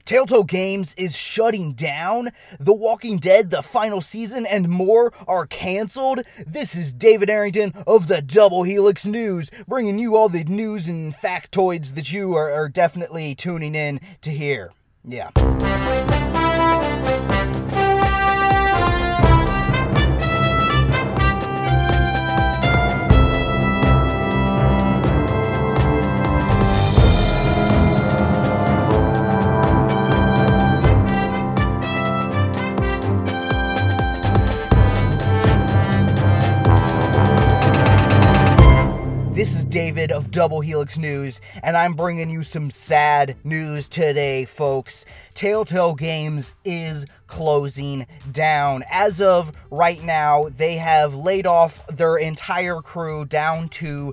Telltale Games is shutting down. The Walking Dead, the final season, and more are canceled. This is David Arrington of the Double Helix News, bringing you all the news and factoids that you are definitely tuning in to hear. Yeah. This is David of Double Helix News, and I'm bringing you some sad news today, folks. Telltale Games is closing down. As of right now, they have laid off their entire crew down to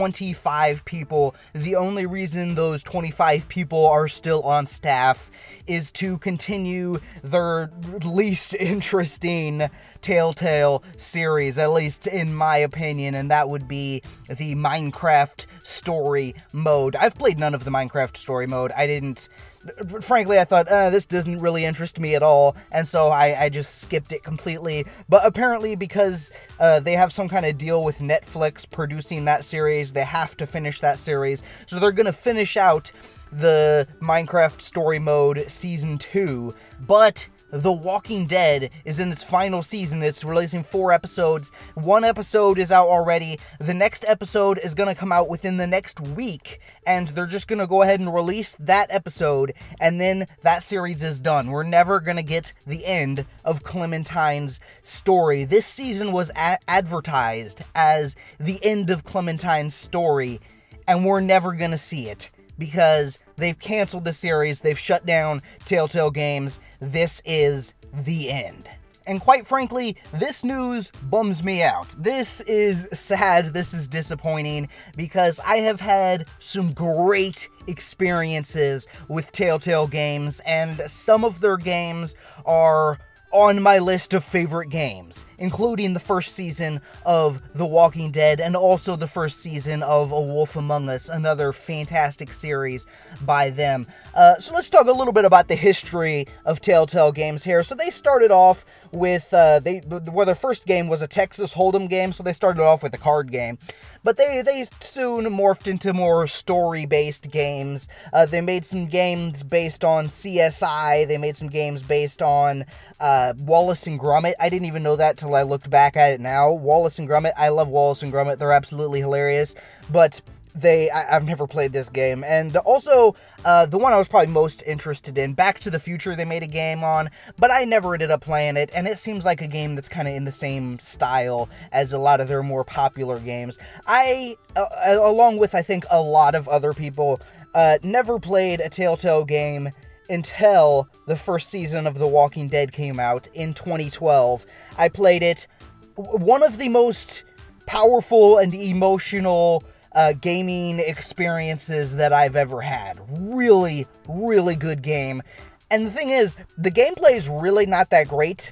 25 people. The only reason those 25 people are still on staff is to continue their least interesting Telltale series, at least in my opinion, and that would be the Minecraft story mode. I've played none of the Minecraft story mode. Frankly, I thought, this doesn't really interest me at all, and so I just skipped it completely. But apparently, because they have some kind of deal with Netflix producing that series, they have to finish that series. So they're going to finish out the Minecraft story mode Season 2, but The Walking Dead is in its final season. It's releasing 4 episodes. 1 episode is out already. The next episode is going to come out within the next week, and they're just going to go ahead and release that episode, and then that series is done. We're never going to get the end of Clementine's story. This season was advertised as the end of Clementine's story, and we're never going to see it, because they've canceled the series, they've shut down Telltale Games. This is the end. And quite frankly, this news bums me out. This is sad, this is disappointing, because I have had some great experiences with Telltale Games, and some of their games are on my list of favorite games, including the first season of The Walking Dead and also the first season of A Wolf Among Us, another fantastic series by them. So let's talk a little bit about the history of Telltale Games here. So they started off with, their first game was a Texas Hold'em game, so they started off with a card game. But they soon morphed into more story-based games. They made some games based on CSI. They made some games based on Wallace and Gromit. I didn't even know that till I looked back at it now. Wallace and Gromit. I love Wallace and Gromit. They're absolutely hilarious. But I've never played this game. And also, the one I was probably most interested in, Back to the Future, they made a game on, but I never ended up playing it, and it seems like a game that's kind of in the same style as a lot of their more popular games. I, along with, I think, a lot of other people, never played a Telltale game until the first season of The Walking Dead came out in 2012. I played it. One of the most powerful and emotional gaming experiences that I've ever had. Really, really good game. And the thing is, the gameplay is really not that great.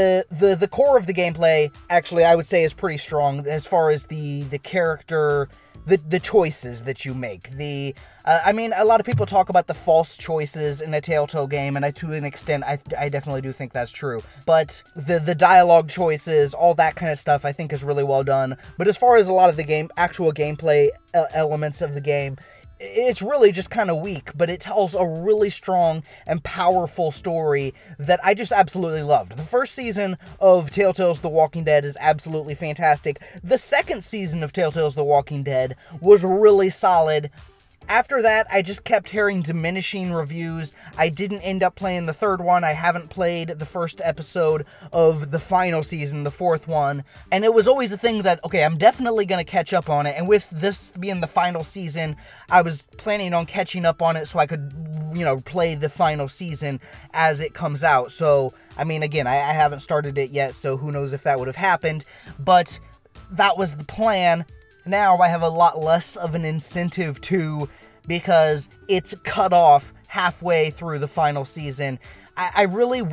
The core of the gameplay, actually, I would say is pretty strong as far as the character, the choices that you make. I mean, a lot of people talk about the false choices in a Telltale game, and to an extent, I definitely do think that's true. But the dialogue choices, all that kind of stuff, I think is really well done. But as far as a lot of the actual gameplay elements of the game, it's really just kind of weak, but it tells a really strong and powerful story that I just absolutely loved. The first season of Telltale's The Walking Dead is absolutely fantastic. The second season of Telltale's The Walking Dead was really solid. After that, I just kept hearing diminishing reviews. I didn't end up playing the third one. I haven't played the first episode of the final season, the fourth one. And it was always a thing that, okay, I'm definitely going to catch up on it. And with this being the final season, I was planning on catching up on it so I could, play the final season as it comes out. So, I mean, again, I haven't started it yet, so who knows if that would have happened. But that was the plan. Now I have a lot less of an incentive to, because it's cut off halfway through the final season. I really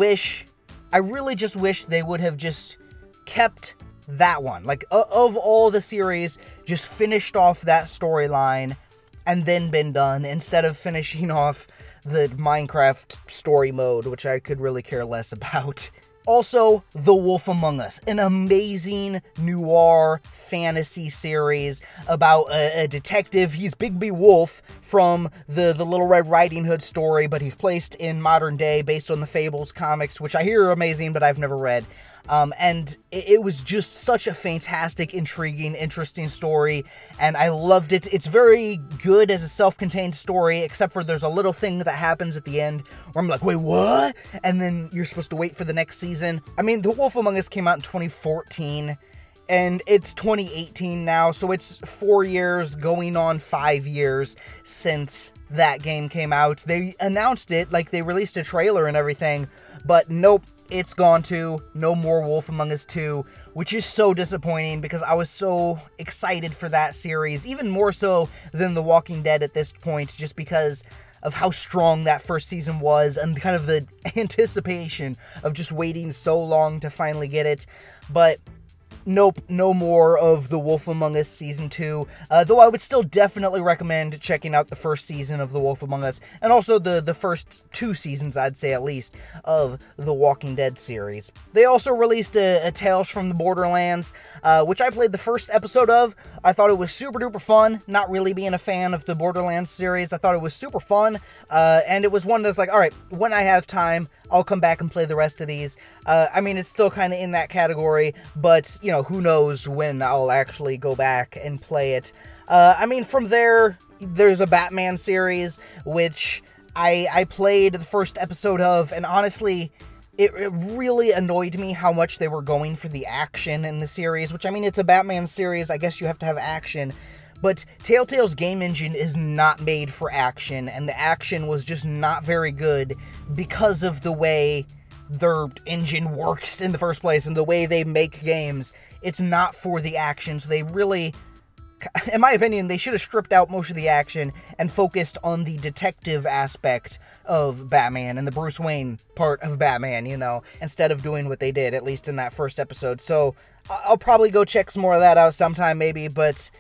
just wish they would have just kept that one. Like, of all the series, just finished off that storyline and then been done, instead of finishing off the Minecraft story mode, which I could really care less about. Also, The Wolf Among Us, an amazing noir fantasy series about a detective. He's Bigby Wolf from the Little Red Riding Hood story, but he's placed in modern day based on the Fables comics, which I hear are amazing, but I've never read. And it was just such a fantastic, intriguing, interesting story, and I loved it. It's very good as a self-contained story, except for there's a little thing that happens at the end where I'm like, wait, what? And then you're supposed to wait for the next season. I mean, The Wolf Among Us came out in 2014, and it's 2018 now, so it's 4 years going on 5 years since that game came out. They announced it, like they released a trailer and everything, but nope. It's gone too. No more Wolf Among Us 2, which is so disappointing because I was so excited for that series, even more so than The Walking Dead at this point, just because of how strong that first season was and kind of the anticipation of just waiting so long to finally get it. But nope, no more of The Wolf Among Us Season 2, though I would still definitely recommend checking out the first season of The Wolf Among Us, and also the first 2 seasons, I'd say at least, of the Walking Dead series. They also released a Tales from the Borderlands, which I played the first episode of. I thought it was super duper fun, not really being a fan of the Borderlands series. I thought it was super fun, and it was one that's like, alright, when I have time, I'll come back and play the rest of these. I mean, it's still kind of in that category, but, you know, who knows when I'll actually go back and play it. I mean, from there's a Batman series, which I played the first episode of, and honestly, it really annoyed me how much they were going for the action in the series, which, I mean, it's a Batman series, I guess you have to have action. But Telltale's game engine is not made for action, and the action was just not very good because of the way their engine works in the first place and the way they make games. It's not for the action, so they really, in my opinion, they should have stripped out most of the action and focused on the detective aspect of Batman and the Bruce Wayne part of Batman, you know, instead of doing what they did, at least in that first episode. So I'll probably go check some more of that out sometime maybe, but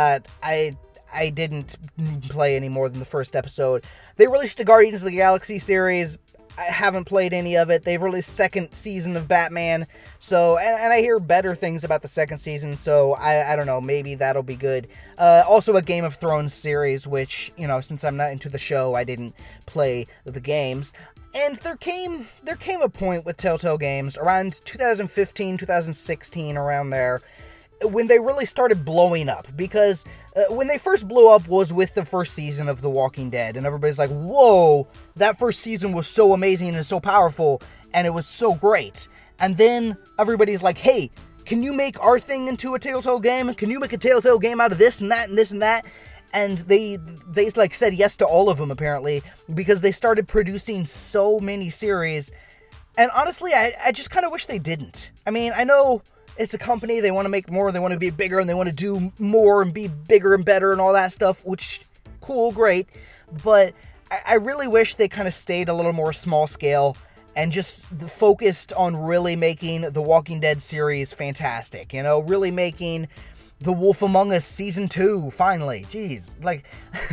I didn't play any more than the first episode. They released a Guardians of the Galaxy series. I haven't played any of it. They've released second season of Batman, so, and I hear better things about the second season, so I don't know, maybe that'll be good. Also a Game of Thrones series, which, you know, since I'm not into the show, I didn't play the games. And there came a point with Telltale Games around 2015, 2016, around there, when they really started blowing up, because when they first blew up was with the first season of The Walking Dead, and everybody's like, whoa, that first season was so amazing and so powerful, and it was so great. And then everybody's like, hey, can you make our thing into a Telltale game? Can you make a Telltale game out of this and that and this and that? And they like said yes to all of them, apparently, because they started producing so many series. And honestly, I just kind of wish they didn't. I mean, I know it's a company, they want to make more, they want to be bigger, and they want to do more and be bigger and better and all that stuff, which, cool, great, but I really wish they kind of stayed a little more small scale and just focused on really making the Walking Dead series fantastic, you know, really making The Wolf Among Us Season 2, finally, jeez, like,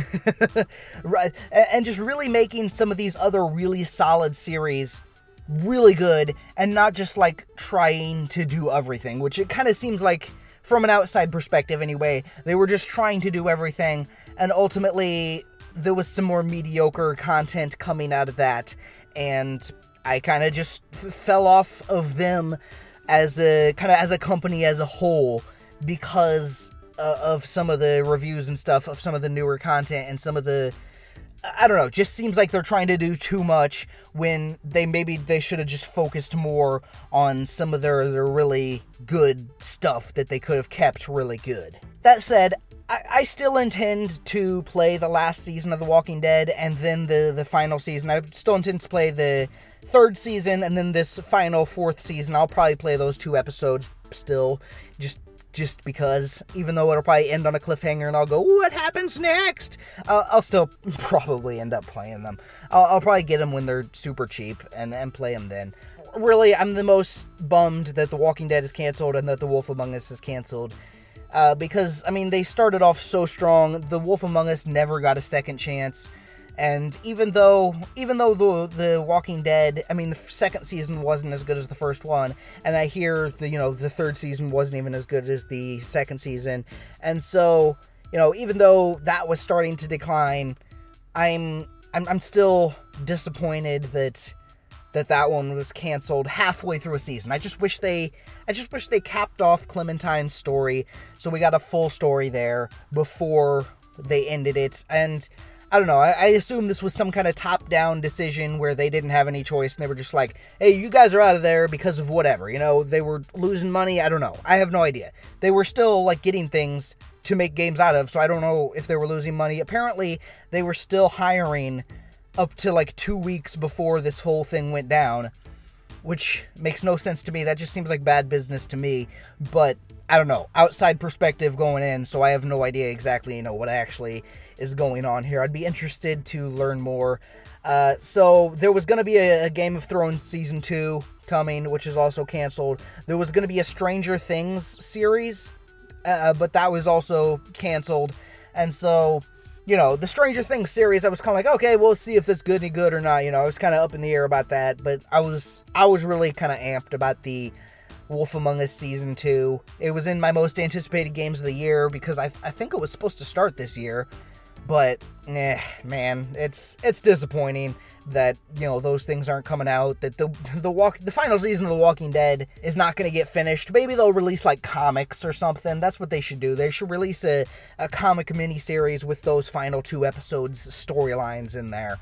right, and just really making some of these other really solid series really good, and not just like trying to do everything, which it kind of seems like from an outside perspective anyway, they were just trying to do everything, and ultimately there was some more mediocre content coming out of that, and I kind of just fell off of them as a company as a whole because of some of the reviews and stuff of some of the newer content and some of the, I don't know, just seems like they're trying to do too much when they should have just focused more on some of their really good stuff that they could have kept really good. That said, I still intend to play the last season of The Walking Dead and then the final season. I still intend to play the third season and then this final fourth season. I'll probably play those 2 episodes still, just because, even though it'll probably end on a cliffhanger and I'll go, what happens next? I'll still probably end up playing them. I'll probably get them when they're super cheap and play them then. Really, I'm the most bummed that The Walking Dead is canceled and that The Wolf Among Us is canceled. Because, I mean, they started off so strong. The Wolf Among Us never got a second chance. And even though the Walking Dead, I mean, the second season wasn't as good as the first one, and I hear the third season wasn't even as good as the second season, and so even though that was starting to decline, I'm still disappointed that one was canceled halfway through a season. I just wish they capped off Clementine's story, so we got a full story there before they ended it. And I don't know, I assume this was some kind of top-down decision where they didn't have any choice, and they were just like, hey, you guys are out of there because of whatever. They were losing money, I don't know. I have no idea. They were still, getting things to make games out of, so I don't know if they were losing money. Apparently, they were still hiring up to 2 weeks before this whole thing went down, which makes no sense to me. That just seems like bad business to me, but I don't know. Outside perspective going in, so I have no idea exactly, what actually is going on here. I'd be interested to learn more. So there was going to be a Game of Thrones Season 2 coming, which is also canceled. There was going to be a Stranger Things series, but that was also canceled. And so, the Stranger Things series, I was kind of like, okay, we'll see if it's any good or not. I was kind of up in the air about that, but I was really kind of amped about the Wolf Among Us Season 2. It was in my most anticipated games of the year because I think it was supposed to start this year. But, man, it's disappointing that, those things aren't coming out, that the final season of The Walking Dead is not going to get finished. Maybe they'll release, comics or something. That's what they should do. They should release a comic miniseries with those final 2 episodes storylines in there.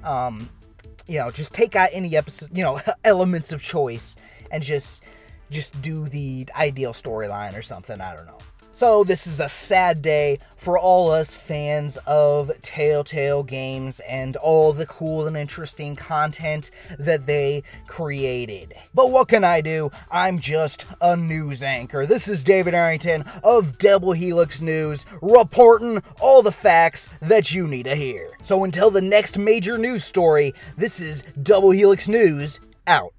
Just take out any episode, elements of choice and just do the ideal storyline or something. I don't know. So this is a sad day for all us fans of Telltale Games and all the cool and interesting content that they created. But what can I do? I'm just a news anchor. This is David Arrington of Double Helix News, reporting all the facts that you need to hear. So until the next major news story, this is Double Helix News, out.